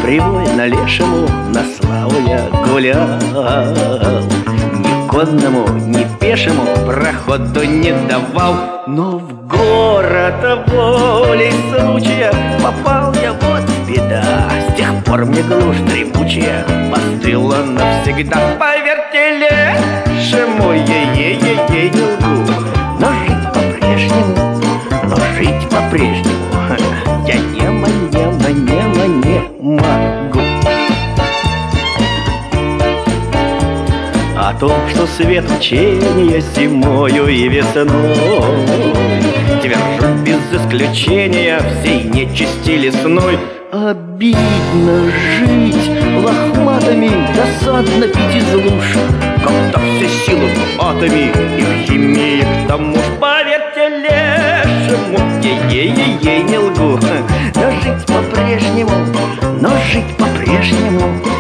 привольно лешему на славу я гулял. Ни конному, ни пешему проходу не давал. Но в город волей случая попал я, вот беда. С тех пор мне глушь дремучая постыла навсегда. Поверьте лешему, ей не лгу, но жить по-прежнему, я не могу. О том, что свет учения зимою и весной твержу без исключения всей нечисти лесной. Обидно жить лохматами, досадно пить из луж, когда все силы в атоме их имеет. К тому ж поверьте лешему, ей не лгу, но жить по-прежнему,